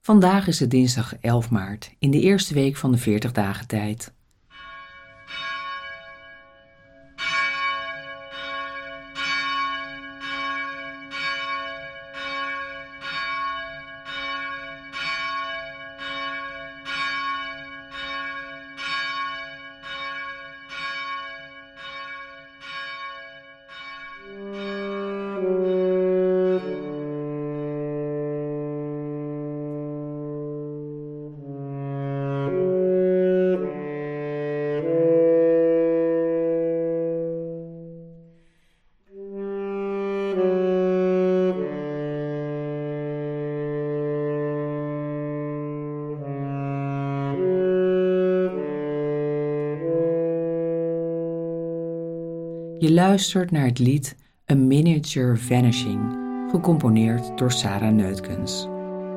Vandaag is het dinsdag 11 maart, in de eerste week van de 40 dagen tijd. Je luistert naar het lied A Miniature Vanishing, gecomponeerd door Sarah Neutkens.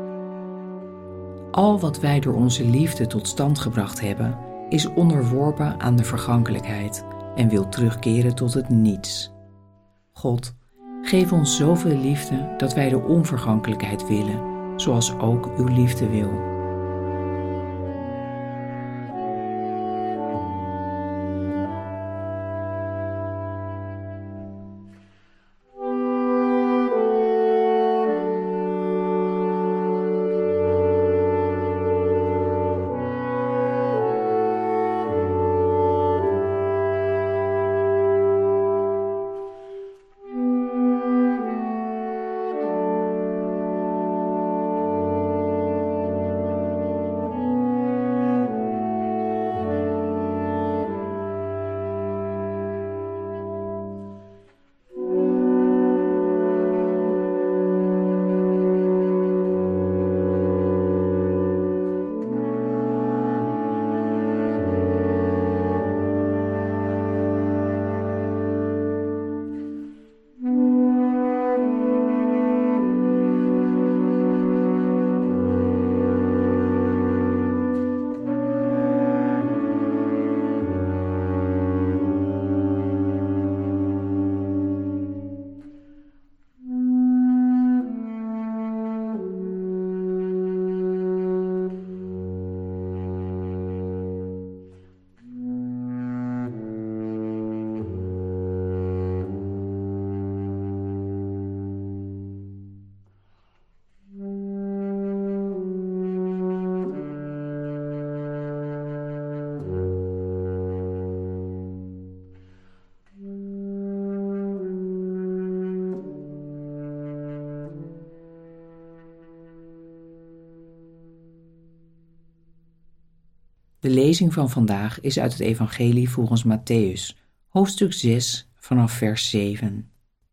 Al wat wij door onze liefde tot stand gebracht hebben, is onderworpen aan de vergankelijkheid en wil terugkeren tot het niets. God, geef ons zoveel liefde dat wij de onvergankelijkheid willen, zoals ook uw liefde wil. De lezing van vandaag is uit het Evangelie volgens Mattheüs, hoofdstuk 6, vanaf vers 7.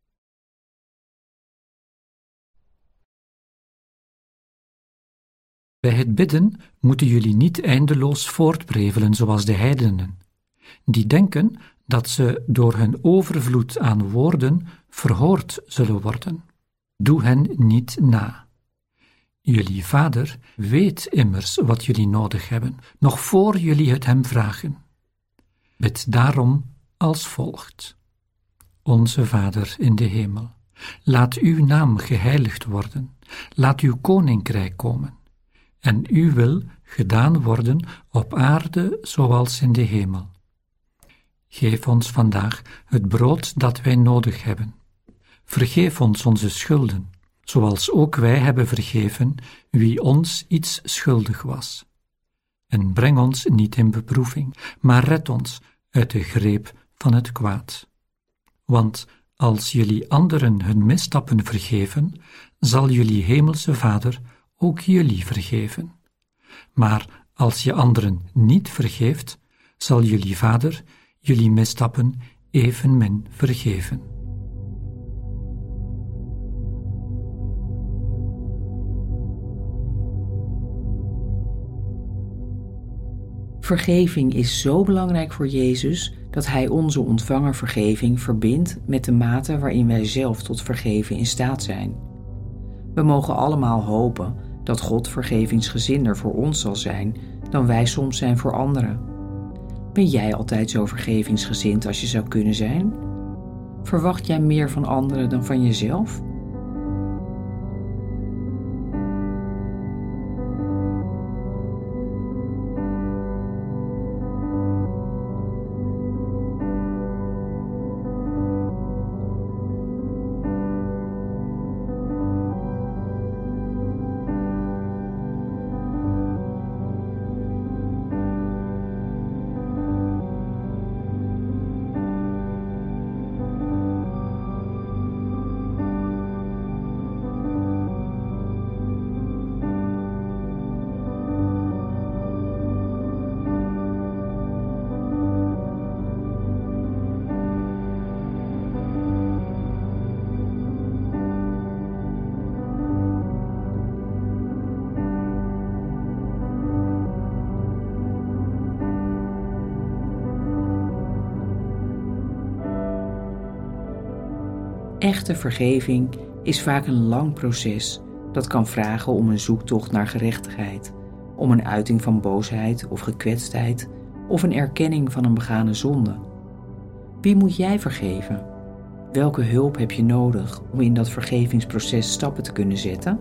Bij het bidden moeten jullie niet eindeloos voortprevelen zoals de heidenen, die denken dat ze door hun overvloed aan woorden verhoord zullen worden. Doe hen niet na. Jullie Vader weet immers wat jullie nodig hebben, nog voor jullie het hem vragen. Bid daarom als volgt. Onze Vader in de hemel, laat uw naam geheiligd worden, laat uw koninkrijk komen, en uw wil gedaan worden op aarde zoals in de hemel. Geef ons vandaag het brood dat wij nodig hebben. Vergeef ons onze schulden, zoals ook wij hebben vergeven wie ons iets schuldig was. En breng ons niet in beproeving, maar red ons uit de greep van het kwaad. Want als jullie anderen hun misstappen vergeven, zal jullie hemelse Vader ook jullie vergeven. Maar als je anderen niet vergeeft, zal jullie Vader jullie misstappen evenmin vergeven. Vergeving is zo belangrijk voor Jezus dat Hij onze ontvangen vergeving verbindt met de mate waarin wij zelf tot vergeven in staat zijn. We mogen allemaal hopen dat God vergevingsgezinder voor ons zal zijn dan wij soms zijn voor anderen. Ben jij altijd zo vergevingsgezind als je zou kunnen zijn? Verwacht jij meer van anderen dan van jezelf? Echte vergeving is vaak een lang proces dat kan vragen om een zoektocht naar gerechtigheid, om een uiting van boosheid of gekwetstheid of een erkenning van een begane zonde. Wie moet jij vergeven? Welke hulp heb je nodig om in dat vergevingsproces stappen te kunnen zetten?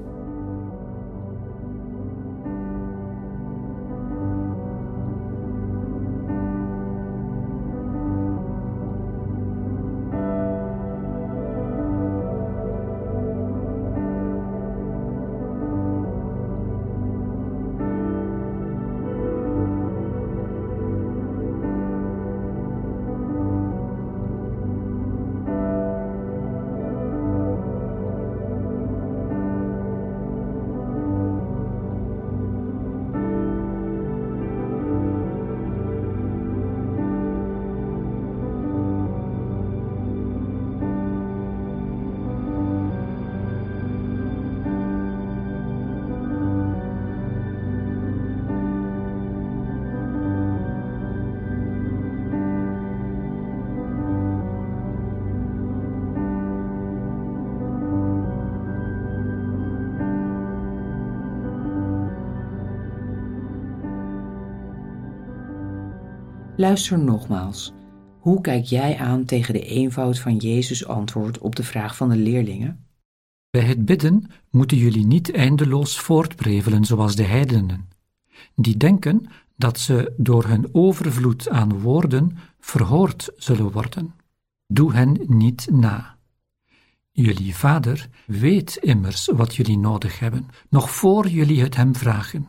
Luister nogmaals. Hoe kijk jij aan tegen de eenvoud van Jezus' antwoord op de vraag van de leerlingen? Bij het bidden moeten jullie niet eindeloos voortprevelen zoals de heidenen, die denken dat ze door hun overvloed aan woorden verhoord zullen worden. Doe hen niet na. Jullie Vader weet immers wat jullie nodig hebben, nog voor jullie het hem vragen.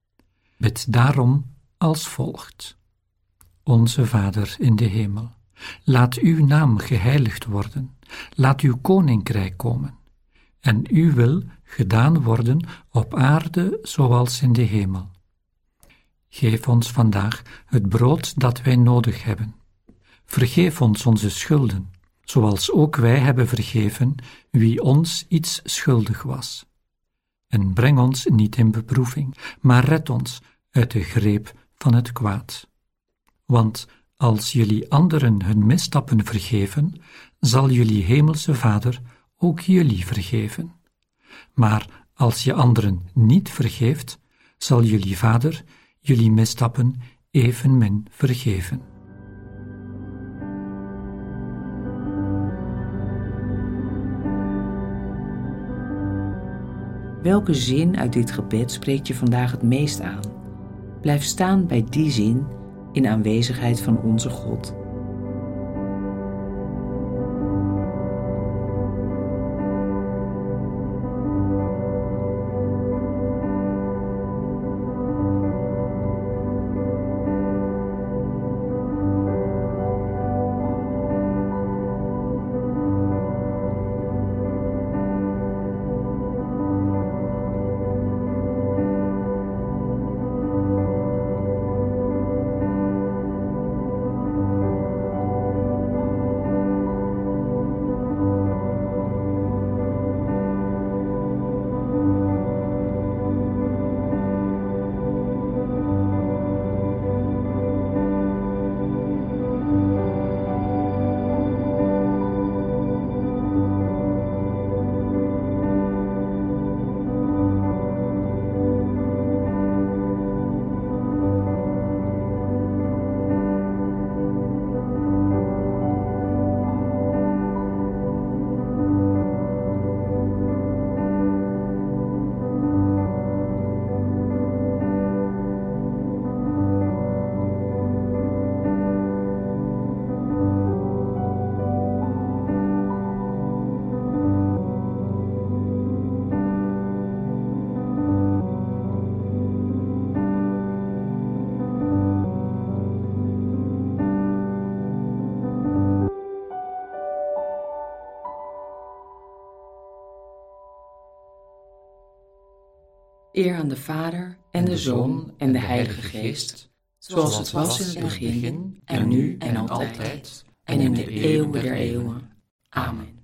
Bid daarom als volgt. Onze Vader in de hemel, laat uw naam geheiligd worden, laat uw koninkrijk komen, en uw wil gedaan worden op aarde zoals in de hemel. Geef ons vandaag het brood dat wij nodig hebben. Vergeef ons onze schulden, zoals ook wij hebben vergeven wie ons iets schuldig was. En breng ons niet in beproeving, maar red ons uit de greep van het kwaad. Want als jullie anderen hun misstappen vergeven, zal jullie hemelse Vader ook jullie vergeven. Maar als je anderen niet vergeeft, zal jullie Vader jullie misstappen evenmin vergeven. Welke zin uit dit gebed spreekt je vandaag het meest aan? Blijf staan bij die zin in aanwezigheid van onze God. Eer aan de Vader en de Zoon en de Heilige Geest, zoals het was in het begin en nu en altijd en in de eeuwen der eeuwen. Amen.